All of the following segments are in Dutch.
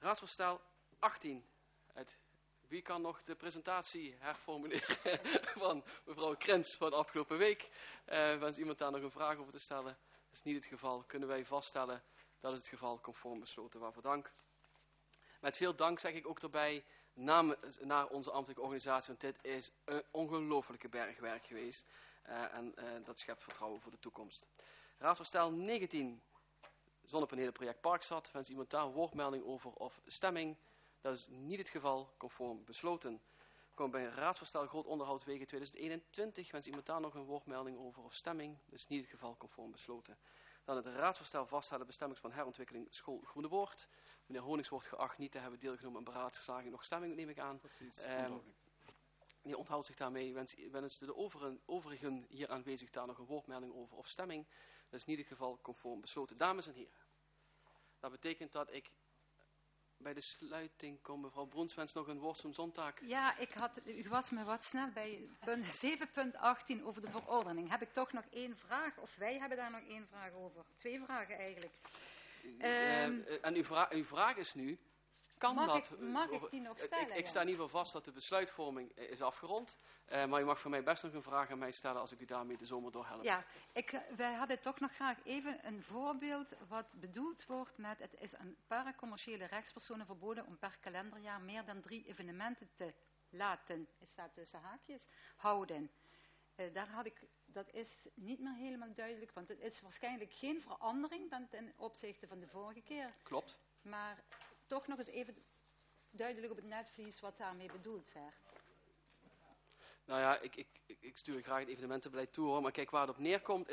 Raadsvoorstel 18. Wie kan nog de presentatie herformuleren van mevrouw Krens van de afgelopen week? Wens iemand daar nog een vraag over te stellen? Dat is niet het geval. Kunnen wij vaststellen dat is het geval, conform besloten. Waarvoor dank. Met veel dank zeg ik ook erbij naar onze ambtelijke organisatie, want dit is een ongelofelijke bergwerk geweest. En dat schept vertrouwen voor de toekomst. Raadsvoorstel 19. Zonnepanelenproject Parkstad. Wens iemand daar een woordmelding over of stemming? Dat is niet het geval, conform besloten. We komen bij een raadsvoorstel groot onderhoud wegen 2021. Wens iemand daar nog een woordmelding over of stemming? Dat is niet het geval, conform besloten. Dan het raadsvoorstel vaststellen bestemmingsplan herontwikkeling school Groenewoord. Meneer Honings wordt geacht niet te hebben deelgenomen aan beraadslaging. Nog stemming neem ik aan. Die onthoudt zich daarmee. Wens de overigen hier aanwezig daar nog een woordmelding over of stemming? Dat is niet het geval, conform besloten. Dames en heren. Dat betekent dat ik bij de sluiting kom. Mevrouw Broens wenst nog een woord zo'n zontaak. Ja, u was me wat snel bij punt 7.18 over de verordening. Heb ik toch nog één vraag? Of wij hebben daar nog één vraag over? Twee vragen eigenlijk. En uw vraag is nu, mag ik die nog stellen? Ik sta in ieder geval vast dat de besluitvorming is afgerond. Maar u mag voor mij best nog een vraag aan mij stellen als ik u daarmee de zomer door help. Ja, wij hadden toch nog graag even een voorbeeld wat bedoeld wordt met het is aan paracommerciële rechtspersonen verboden om per kalenderjaar meer dan 3 evenementen te laten, het staat tussen haakjes, houden. Dat is niet meer helemaal duidelijk, want het is waarschijnlijk geen verandering dan ten opzichte van de vorige keer. Klopt. Maar toch nog eens even duidelijk op het netvlies wat daarmee bedoeld werd. Nou ja, ik stuur graag het evenementenbeleid toe hoor. Maar kijk, waar het op neerkomt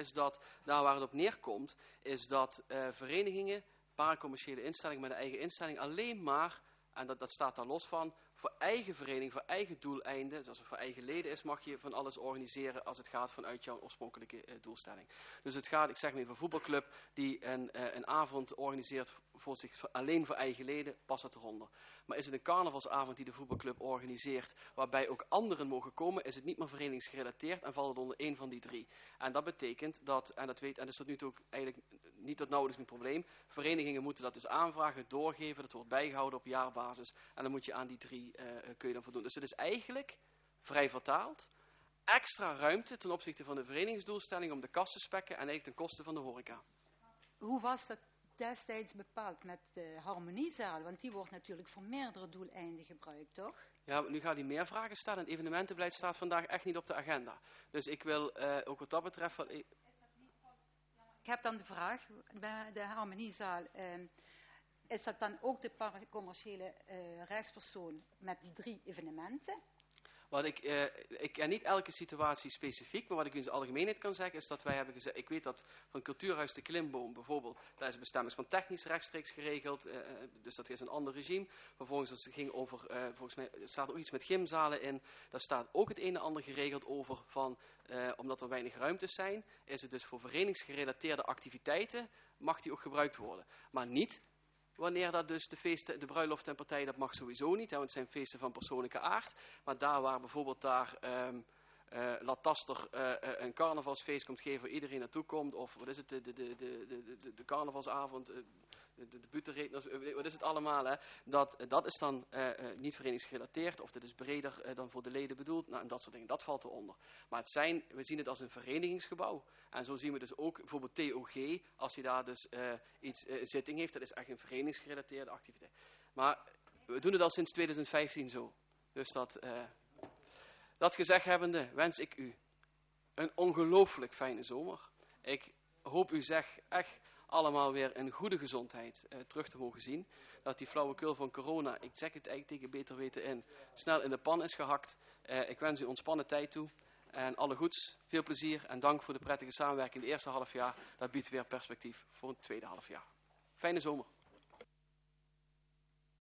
is dat verenigingen, paracommerciële instellingen met een eigen instelling alleen maar, en dat staat daar los van, voor eigen vereniging, voor eigen doeleinden, dus als het voor eigen leden is, mag je van alles organiseren als het gaat vanuit jouw oorspronkelijke doelstelling. Dus het gaat, ik zeg maar even, een voetbalclub die een avond organiseert alleen voor eigen leden, past dat eronder. Maar is het een carnavalsavond die de voetbalclub organiseert, waarbij ook anderen mogen komen, is het niet meer verenigingsgerelateerd en valt het onder één van die 3. En dat betekent dat, en dat is tot nu toe ook eigenlijk niet tot nauwelijks een probleem, verenigingen moeten dat dus aanvragen, doorgeven, dat wordt bijgehouden op jaarbasis en dan moet je aan die 3 kun je dan voldoen. Dus het is eigenlijk, vrij vertaald, extra ruimte ten opzichte van de verenigingsdoelstelling om de kas te spekken en eigenlijk ten koste van de horeca. Hoe was dat destijds bepaald met de harmoniezaal? Want die wordt natuurlijk voor meerdere doeleinden gebruikt, toch? Ja, nu gaat hij meer vragen stellen. Het evenementenbeleid staat vandaag echt niet op de agenda. Dus ik wil ook wat dat betreft... Ik heb dan de vraag, bij de harmoniezaal... is dat dan ook de paracommerciële rechtspersoon met die 3 evenementen? Ik ken niet elke situatie specifiek, maar wat ik u in zijn algemeenheid kan zeggen is dat wij hebben gezegd, ik weet dat van Cultuurhuis de Klimboom bijvoorbeeld, daar is een bestemming van technisch rechtstreeks geregeld, dus dat is een ander regime. Vervolgens als het ging over, volgens mij staat er ook iets met gymzalen in, daar staat ook het een en ander geregeld over van, omdat er weinig ruimtes zijn, is het dus voor verenigingsgerelateerde activiteiten, mag die ook gebruikt worden. Maar niet wanneer dat dus de feesten, de bruiloft en partijen, dat mag sowieso niet, hè, want het zijn feesten van persoonlijke aard. Maar daar waar bijvoorbeeld Lataster een carnavalsfeest komt geven waar iedereen naartoe komt, of wat is het, de carnavalsavond, de butenredners, wat is het allemaal, hè? Dat is dan niet verenigingsgerelateerd, of dat is breder dan voor de leden bedoeld, nou, en dat soort dingen, dat valt eronder. Maar we zien het als een verenigingsgebouw, en zo zien we dus ook bijvoorbeeld TOG, als je daar dus zitting heeft, dat is echt een verenigingsgerelateerde activiteit. Maar we doen het al sinds 2015 zo, dus dat gezegd hebbende, wens ik u een ongelooflijk fijne zomer. Ik hoop u echt allemaal weer in goede gezondheid terug te mogen zien. Dat die flauwekul van corona, ik zeg het eigenlijk tegen beter weten in, snel in de pan is gehakt. Ik wens u ontspannen tijd toe. En alle goeds, veel plezier en dank voor de prettige samenwerking in het eerste halfjaar. Dat biedt weer perspectief voor het tweede halfjaar. Fijne zomer.